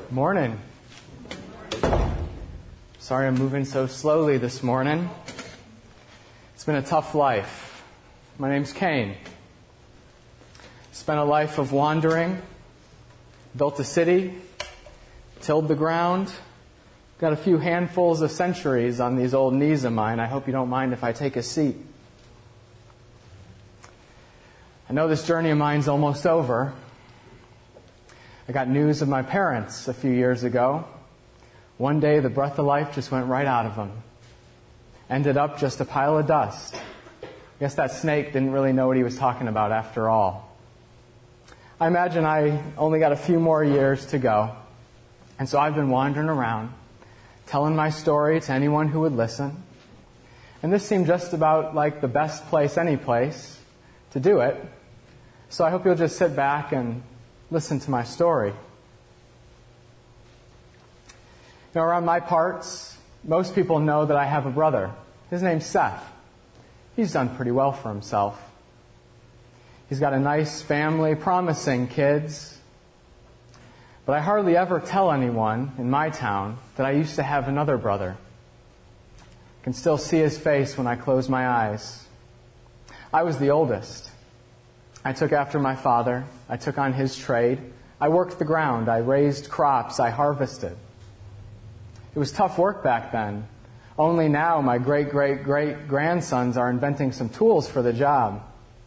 Morning. Sorry I'm moving so slowly this morning. It's been a tough life. My name's Kane. Spent a life of wandering, built a city, tilled the ground, got a few handfuls of centuries on these old knees of mine. I hope you don't mind if I take a seat. I know this journey of mine's almost over. I got news of my parents a few years ago. One day the breath of life just went right out of them. Ended up just a pile of dust. I guess that snake didn't really know what he was talking about after all. I imagine I only got a few more years to go. And so I've been wandering around, telling my story to anyone who would listen. And this seemed just about like the best place, any place, to do it. So I hope you'll just sit back and listen to my story. Around my parts, most people know that I have a brother. His name's Seth. He's done pretty well for himself. He's got a nice family, promising kids. But I hardly ever tell anyone in my town that I used to have another brother. I can still see his face when I close my eyes. I was the oldest. I took after my father. I took on his trade. I worked the ground. I raised crops. I harvested. It was tough work back then. Only now my great-great-great-grandsons are inventing some tools for the job.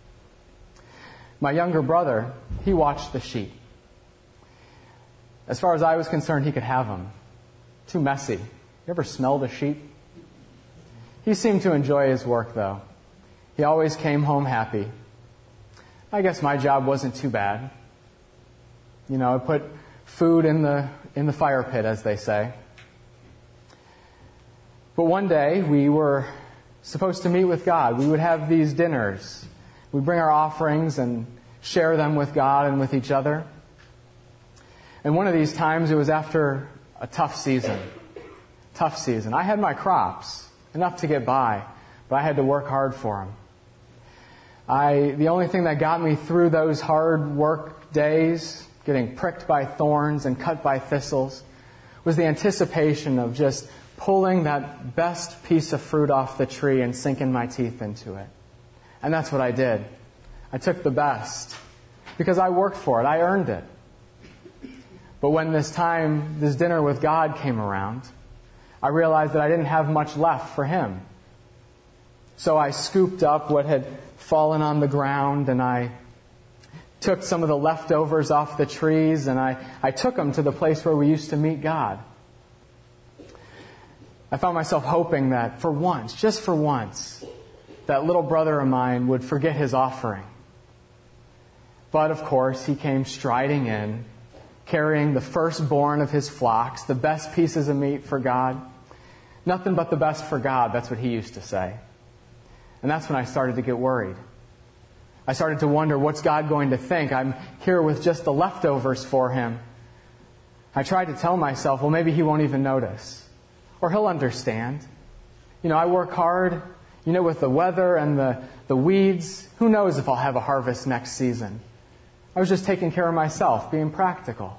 My younger brother, he watched the sheep. As far as I was concerned, he could have them. Too messy. You ever smelled a sheep? He seemed to enjoy his work, though. He always came home happy. I guess my job wasn't too bad. I put food in the fire pit, as they say. But one day, we were supposed to meet with God. We would have these dinners. We'd bring our offerings and share them with God and with each other. And one of these times, it was after a tough season. Tough season. I had my crops, enough to get by, but I had to work hard for them. The only thing that got me through those hard work days, getting pricked by thorns and cut by thistles, was the anticipation of just pulling that best piece of fruit off the tree and sinking my teeth into it. And that's what I did. I took the best because I worked for it. I earned it. But when this dinner with God came around, I realized that I didn't have much left for Him. So I scooped up what had fallen on the ground, and I took some of the leftovers off the trees, and I took them to the place where we used to meet God. I found myself hoping that for once, just for once, that little brother of mine would forget his offering. But of course, he came striding in, carrying the firstborn of his flocks, the best pieces of meat for God. Nothing but the best for God, that's what he used to say. And that's when I started to get worried. I started to wonder, what's God going to think? I'm here with just the leftovers for Him. I tried to tell myself, well, maybe He won't even notice. Or He'll understand. I work hard, with the weather and the weeds. Who knows if I'll have a harvest next season? I was just taking care of myself, being practical.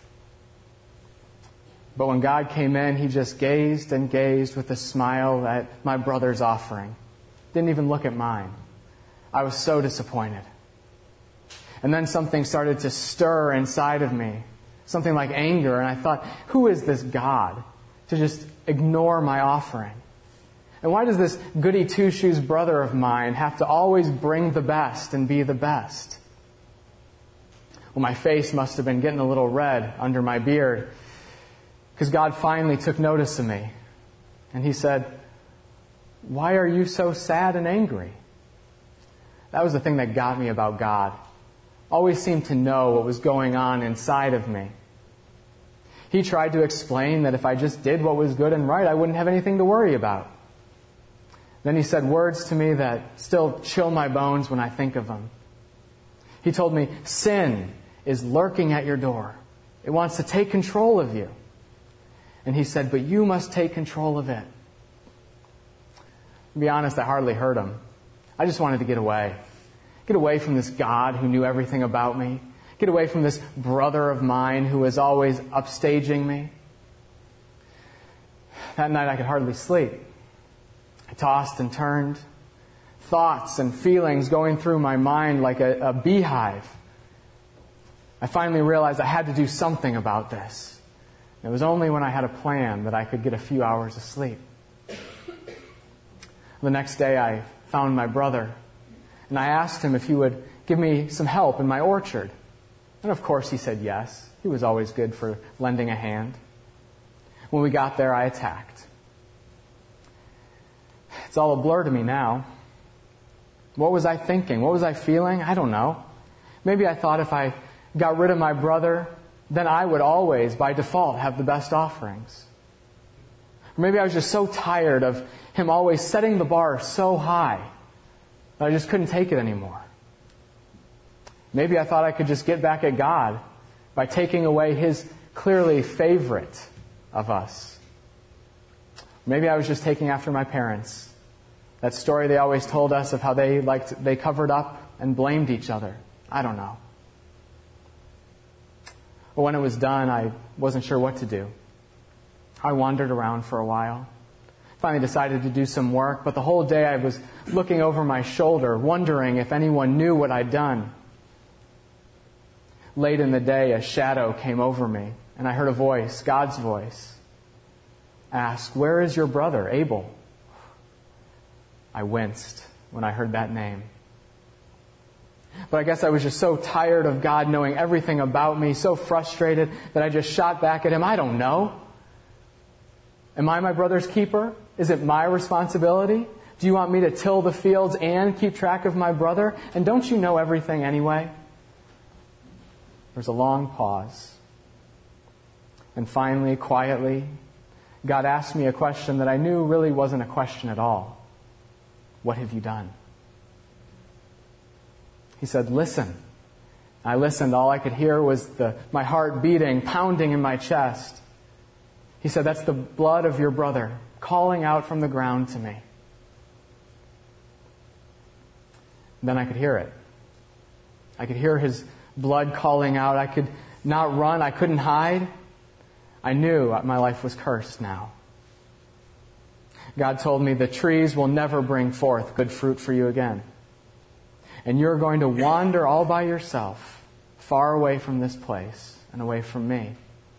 But when God came in, He just gazed and gazed with a smile at my brother's offering. Didn't even look at mine. I was so disappointed. And then something started to stir inside of me. Something like anger. And I thought, who is this God to just ignore my offering? And why does this goody two-shoes brother of mine have to always bring the best and be the best? Well, my face must have been getting a little red under my beard, because God finally took notice of me. And He said, "Why are you so sad and angry?" That was the thing that got me about God. Always seemed to know what was going on inside of me. He tried to explain that if I just did what was good and right, I wouldn't have anything to worry about. Then He said words to me that still chill my bones when I think of them. He told me, sin is lurking at your door. It wants to take control of you. And He said, but you must take control of it. To be honest, I hardly heard Him. I just wanted to get away. Get away from this God who knew everything about me. Get away from this brother of mine who was always upstaging me. That night I could hardly sleep. I tossed and turned, thoughts and feelings going through my mind like a beehive. I finally realized I had to do something about this. It was only when I had a plan that I could get a few hours of sleep. The next day I found my brother, and I asked him if he would give me some help in my orchard. And of course he said yes. He was always good for lending a hand. When we got there, I attacked. It's all a blur to me now. What was I thinking? What was I feeling? I don't know. Maybe I thought if I got rid of my brother, then I would always, by default, have the best offerings. Or maybe I was just so tired of him always setting the bar so high that I just couldn't take it anymore. Maybe I thought I could just get back at God by taking away His clearly favorite of us. Maybe I was just taking after my parents. That story they always told us of how they covered up and blamed each other. I don't know. But when it was done, I wasn't sure what to do. I wandered around for a while. Finally decided to do some work, but the whole day I was looking over my shoulder, wondering if anyone knew what I'd done. Late in the day, a shadow came over me, and I heard a voice, God's voice, ask, "Where is your brother, Abel?" I winced when I heard that name. But I guess I was just so tired of God knowing everything about me, so frustrated that I just shot back at Him, "I don't know. Am I my brother's keeper? Is it my responsibility? Do you want me to till the fields and keep track of my brother? And don't you know everything anyway?" There's a long pause. And finally, quietly, God asked me a question that I knew really wasn't a question at all. "What have you done?" He said, "Listen." I listened. All I could hear was my heart beating, pounding in my chest. He said, "That's the blood of your brother calling out from the ground to me." Then I could hear it. I could hear his blood calling out. I could not run. I couldn't hide. I knew my life was cursed now. God told me the trees will never bring forth good fruit for you again. And you're going to wander all by yourself, far away from this place and away from me.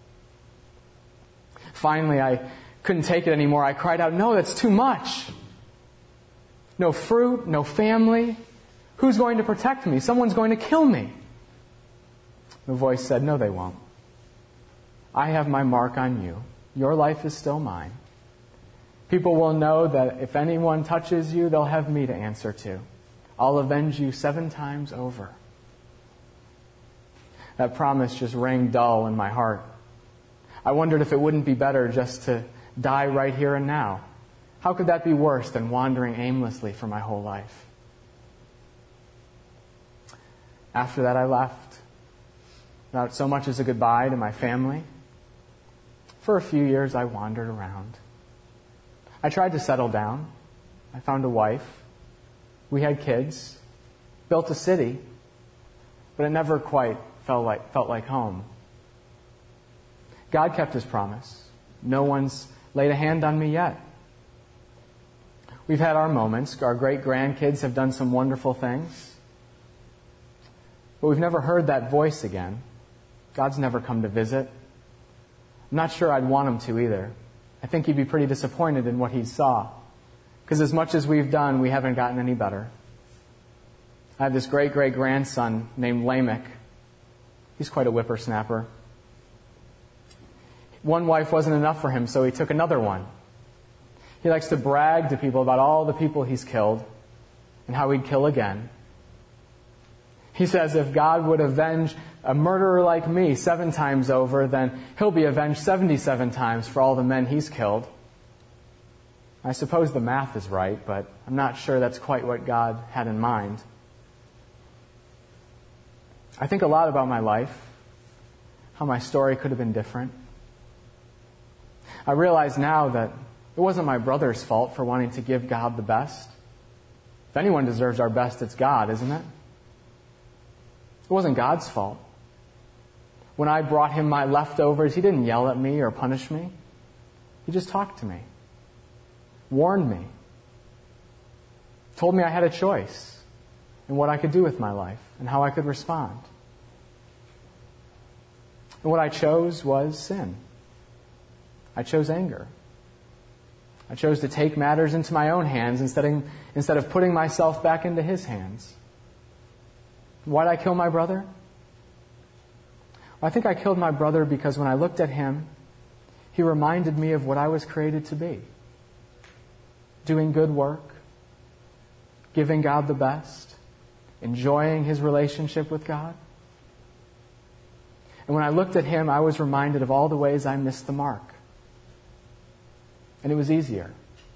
Finally, I couldn't take it anymore. I cried out, "No, that's too much. No fruit, no family. Who's going to protect me? Someone's going to kill me." The voice said, "No, they won't. I have my mark on you. Your life is still mine. People will know that if anyone touches you, they'll have me to answer to. I'll avenge you 7 times over." That promise just rang dull in my heart. I wondered if it wouldn't be better just to die right here and now. How could that be worse than wandering aimlessly for my whole life? After that, I left, without so much as a goodbye to my family. For a few years, I wandered around. I tried to settle down. I found a wife. We had kids, built a city, but it never quite felt like home. God kept His promise. No one's laid a hand on me yet. We've had our moments. Our great-grandkids have done some wonderful things. But we've never heard that voice again. God's never come to visit. I'm not sure I'd want Him to either. I think He'd be pretty disappointed in what He saw. Because as much as we've done, we haven't gotten any better. I have this great-great-grandson named Lamech. He's quite a whippersnapper. One wife wasn't enough for him, so he took another one. He likes to brag to people about all the people he's killed and how he'd kill again. He says if God would avenge a murderer like me 7 times over, then He'll be avenged 77 times for all the men he's killed. I suppose the math is right, but I'm not sure that's quite what God had in mind. I think a lot about my life, how my story could have been different. I realize now that it wasn't my brother's fault for wanting to give God the best. If anyone deserves our best, it's God, isn't it? It wasn't God's fault. When I brought him my leftovers, he didn't yell at me or punish me. He just talked to me, warned me, told me I had a choice in what I could do with my life and how I could respond. And what I chose was sin. I chose anger. I chose to take matters into my own hands instead of putting myself back into his hands. Why did I kill my brother? Well, I think I killed my brother because when I looked at him, he reminded me of what I was created to be. Doing good work, giving God the best, enjoying his relationship with God. And when I looked at him, I was reminded of all the ways I missed the mark. And it was easier.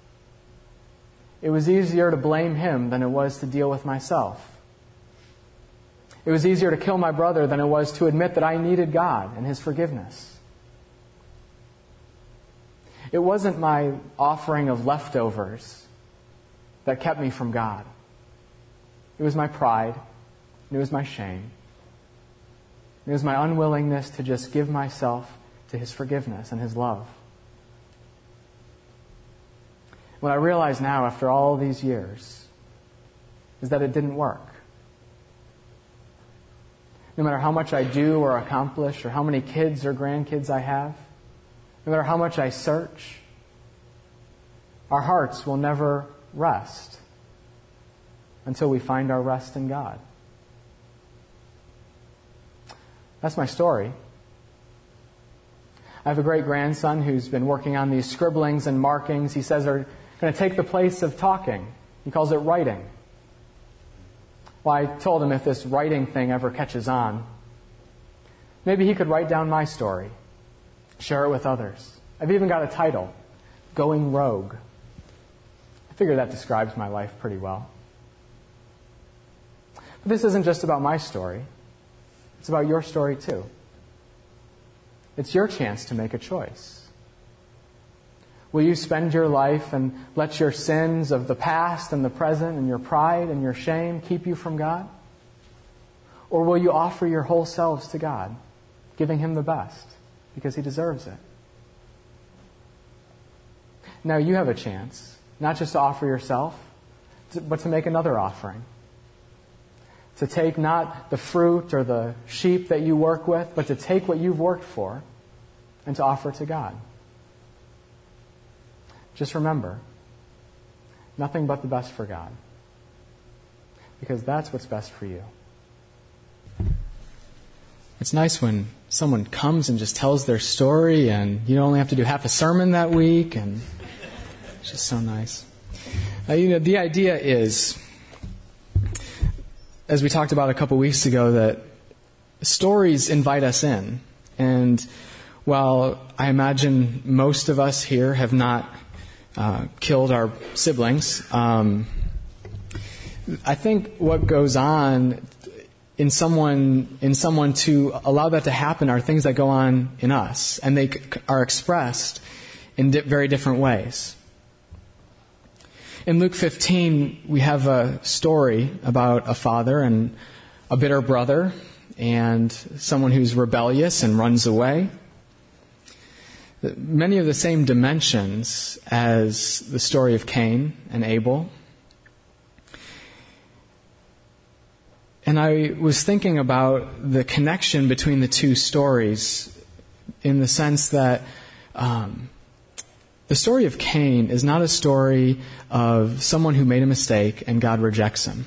It was easier to blame him than it was to deal with myself. It was easier to kill my brother than it was to admit that I needed God and his forgiveness. It wasn't my offering of leftovers that kept me from God. It was my pride. It was my shame. It was my unwillingness to just give myself to his forgiveness and his love. What I realize now, after all these years, is that it didn't work. No matter how much I do or accomplish, or how many kids or grandkids I have, no matter how much I search, our hearts will never rest until we find our rest in God. That's my story. I have a great-grandson who's been working on these scribblings and markings he says are going to take the place of talking. He calls it writing. Well, I told him if this writing thing ever catches on, maybe he could write down my story, share it with others. I've even got a title, Going Rogue. I figure that describes my life pretty well. But this isn't just about my story. It's about your story too. It's your chance to make a choice. Will you spend your life and let your sins of the past and the present and your pride and your shame keep you from God? Or will you offer your whole selves to God, giving him the best because he deserves it? Now you have a chance, not just to offer yourself, but to make another offering. To take not the fruit or the sheep that you work with, but to take what you've worked for and to offer to God. Just remember, nothing but the best for God. Because that's what's best for you. It's nice when someone comes and just tells their story and you only have to do half a sermon that week, and it's just so nice. The idea is, as we talked about a couple weeks ago, that stories invite us in. And while I imagine most of us here have not killed our siblings, I think what goes on in someone to allow that to happen are things that go on in us, and they are expressed in very different ways. In Luke 15, we have a story about a father and a bitter brother and someone who's rebellious and runs away. Many of the same dimensions as the story of Cain and Abel. And I was thinking about the connection between the two stories in the sense that the story of Cain is not a story of someone who made a mistake and God rejects him.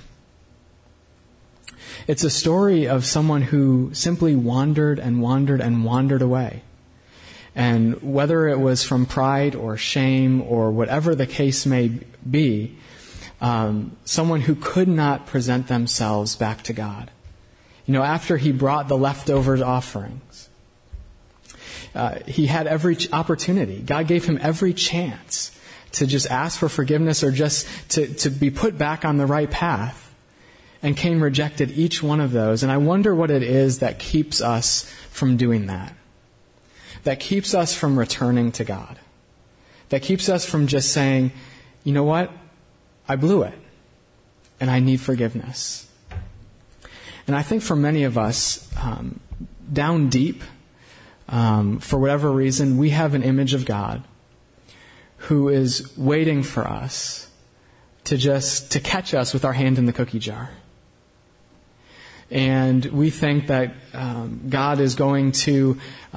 It's a story of someone who simply wandered and wandered and wandered away. And whether it was from pride or shame or whatever the case may be, someone who could not present themselves back to God. After he brought the leftover offerings, he had every opportunity. God gave him every chance to just ask for forgiveness or just to be put back on the right path. And Cain rejected each one of those. And I wonder what it is that keeps us from doing that. That keeps us from returning to God. That keeps us from just saying, you know what? I blew it. And I need forgiveness. And I think for many of us, down deep, for whatever reason, we have an image of God who is waiting for us to catch us with our hand in the cookie jar. And we think that God is going to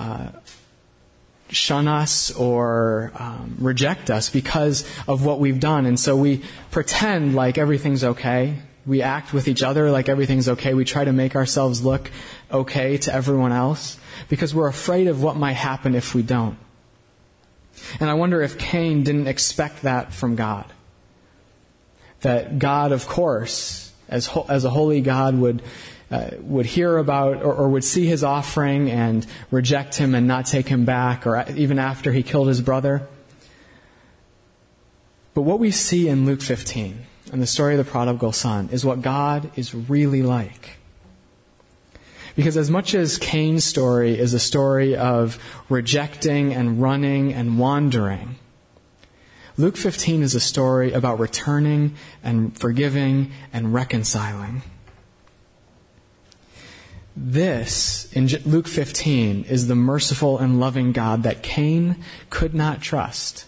shun us or reject us because of what we've done. And so we pretend like everything's okay. We act with each other like everything's okay. We try to make ourselves look okay to everyone else because we're afraid of what might happen if we don't. And I wonder if Cain didn't expect that from God. That God, of course, as a holy God, would hear about or would see his offering and reject him and not take him back, or even after he killed his brother. But what we see in Luke 15 and the story of the prodigal son is what God is really like. Because as much as Cain's story is a story of rejecting and running and wandering, Luke 15 is a story about returning and forgiving and reconciling. This, in Luke 15, is the merciful and loving God that Cain could not trust.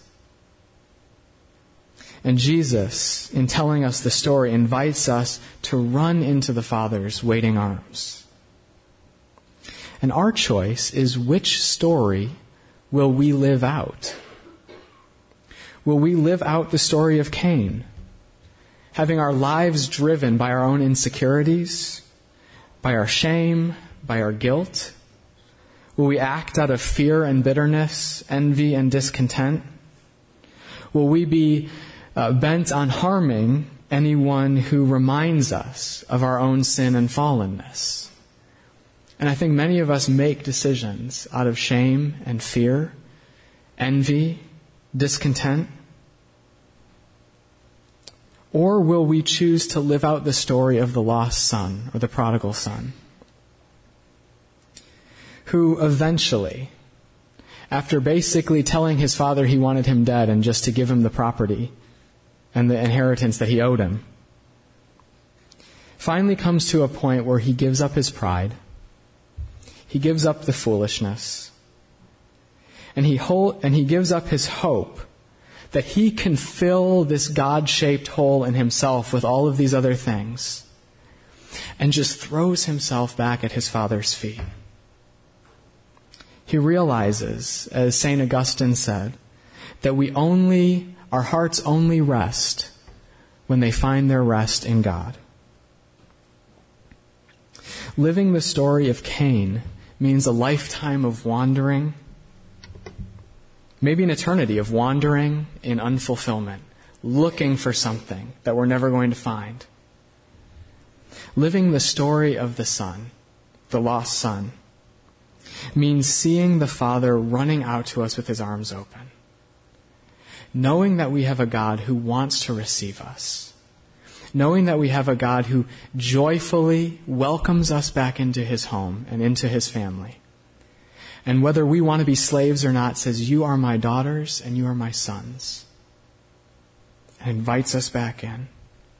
And Jesus, in telling us the story, invites us to run into the Father's waiting arms. And our choice is, which story will we live out? Will we live out the story of Cain, having our lives driven by our own insecurities, by our shame, by our guilt? Will we act out of fear and bitterness, envy and discontent? Will we be bent on harming anyone who reminds us of our own sin and fallenness? And I think many of us make decisions out of shame and fear, envy, discontent. Or will we choose to live out the story of the lost son or the prodigal son, who eventually, after basically telling his father he wanted him dead and just to give him the property and the inheritance that he owed him, finally comes to a point where he gives up his pride, he gives up the foolishness, and he gives up his hope that he can fill this God-shaped hole in himself with all of these other things, and just throws himself back at his Father's feet. He realizes, as St. Augustine said, that our hearts only rest when they find their rest in God. Living the story of Cain means a lifetime of wandering, maybe an eternity of wandering in unfulfillment, looking for something that we're never going to find. Living the story of the Son, the lost Son, means seeing the Father running out to us with his arms open, knowing that we have a God who wants to receive us, knowing that we have a God who joyfully welcomes us back into his home and into his family. And whether we want to be slaves or not, says, "You are my daughters and you are my sons," and invites us back in.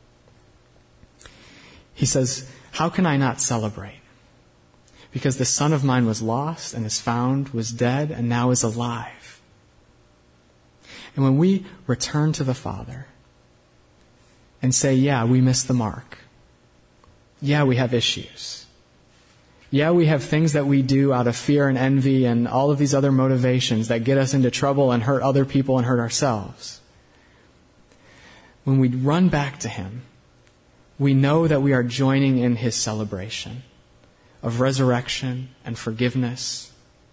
He says, "How can I not celebrate? Because the son of mine was lost and is found, was dead and now is alive." And when we return to the Father and say, yeah, we missed the mark. Yeah, we have issues. Yeah, we have things that we do out of fear and envy and all of these other motivations that get us into trouble and hurt other people and hurt ourselves. When we run back to him, we know that we are joining in his celebration of resurrection and forgiveness.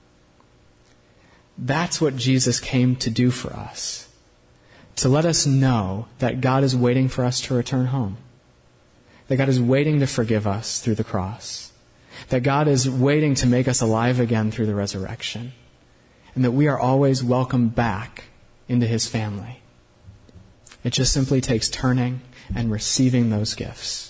That's what Jesus came to do for us, to let us know that God is waiting for us to return home, that God is waiting to forgive us through the cross, that God is waiting to make us alive again through the resurrection, and that we are always welcome back into his family. It just simply takes turning and receiving those gifts.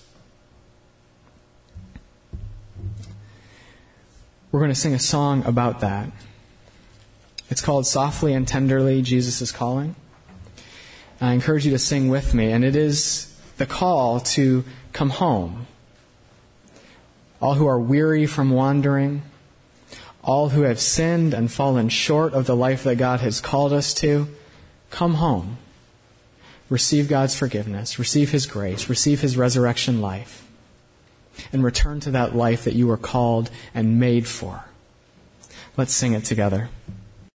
We're going to sing a song about that. It's called "Softly and Tenderly, Jesus is Calling." I encourage you to sing with me, and it is the call to come home. All who are weary from wandering, all who have sinned and fallen short of the life that God has called us to, come home. Receive God's forgiveness, receive His grace, receive His resurrection life, and return to that life that you were called and made for. Let's sing it together.